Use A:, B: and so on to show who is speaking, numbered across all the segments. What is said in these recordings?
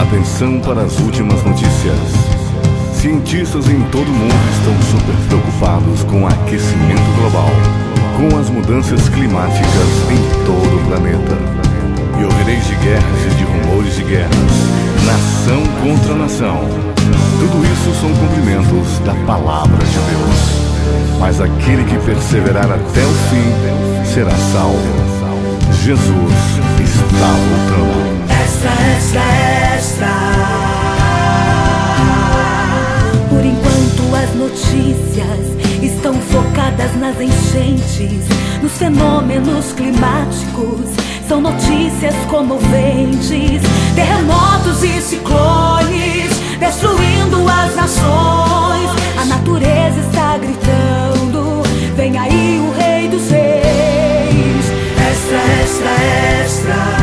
A: Atenção para as últimas notícias. Cientistas em todo o mundo estão super preocupados com o aquecimento global, com as mudanças climáticas em todo o planeta. E ouvireis de guerras e de rumores de guerras, nação contra nação. Tudo isso são cumprimentos da palavra de Deus. Mas aquele que perseverar até o fim será salvo. Jesus está voltando.
B: Extra, extra, extra. Por enquanto as notícias estão focadas nas enchentes, nos fenômenos climáticos. São notícias comoventes, terremotos e ciclones destruindo as nações. A natureza está gritando: vem aí o Rei dos Reis. Extra, extra, extra.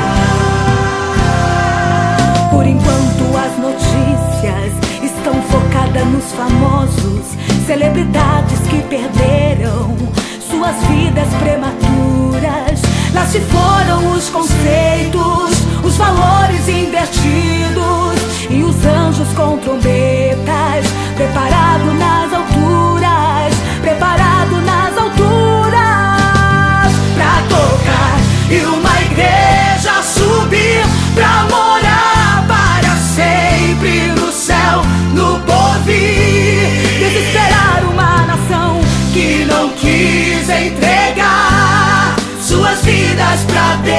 B: Por enquanto as notícias estão focadas nos famosos, celebridades que perderam suas vidas prematuras. Lá se foram os conceitos, os valores invertidos, e os anjos com trombetas, preparado nas alturas, preparado nas alturas, pra tocar e uma igreja subir pra morar para sempre no céu, no porvir. Desesperar uma nação que não quis entregar suas vidas pra Deus,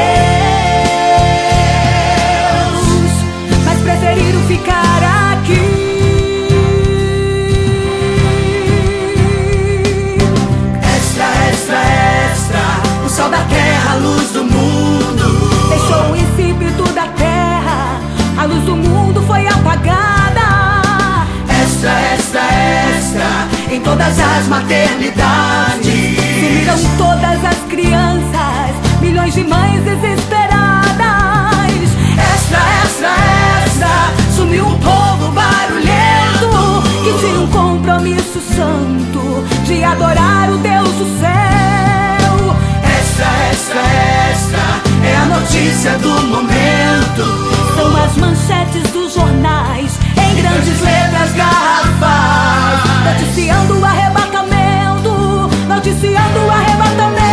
B: mas preferiram ficar aqui. Extra, extra, extra. O sol da terra, a luz do mundo, deixou o insípido da terra. A luz do mundo foi apagada. Extra, extra, extra. Em todas as maternidades sumiram todas as crianças, milhões de mães desesperadas. Extra, extra, extra. Sumiu um povo barulhento que tinha um compromisso santo de adorar o Deus do céu. Extra, extra, extra. É a notícia do momento. São as manchetes dos jornais em grandes letras garrafais, noticiando o arrebatamento, noticiando o arrebatamento.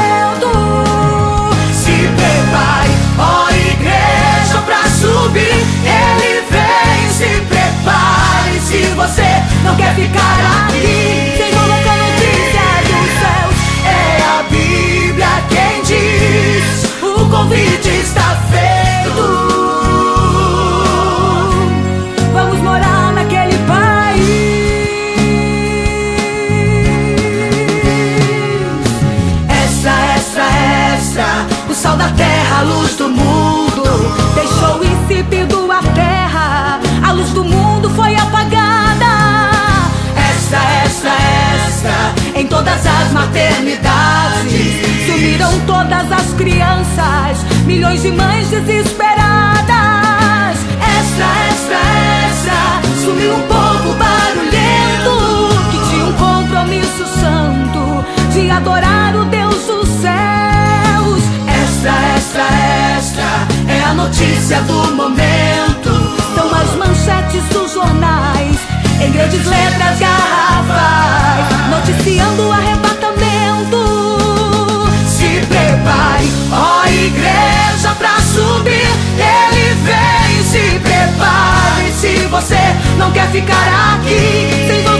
B: Se prepare, ó igreja, pra subir. Ele vem, se prepare. Se você não quer ficar aqui, sem colocar notícia dos céus, é a Bíblia quem diz: o convite está feito. Vamos morar naquele país. Extra, extra, extra. O sol da terra, a luz do mundo, deixou insípido a terra. A luz do mundo foi apagada. Extra, extra, extra. Em todas as maternidades sumiram todas as crianças, milhões de mães desesperadas. Extra, extra, extra. Sumiu um povo barulhento que tinha um compromisso santo de adorar o Deus dos céus. Extra, extra, extra. É a notícia do momento. São as manchetes dos jornais em grandes letras garrafais, noticiando o arrebatamento. Se prepare, ó igreja, pra subir. Ele vem, se prepare. Se você não quer ficar aqui, sem